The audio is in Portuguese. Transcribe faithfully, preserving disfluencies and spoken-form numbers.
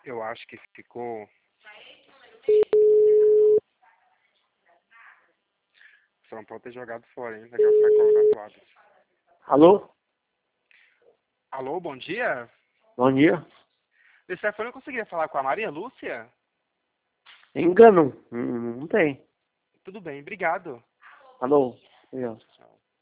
Eu acho que ficou... Só não pode ter jogado fora, hein? Daqui a pouco vai colocar pro Alô? Alô, bom dia? Bom dia. Esse telefone eu conseguiria falar com a Maria Lúcia? Engano. Hum, Não tem. Tudo bem, obrigado. Alô? Obrigado. Tchau.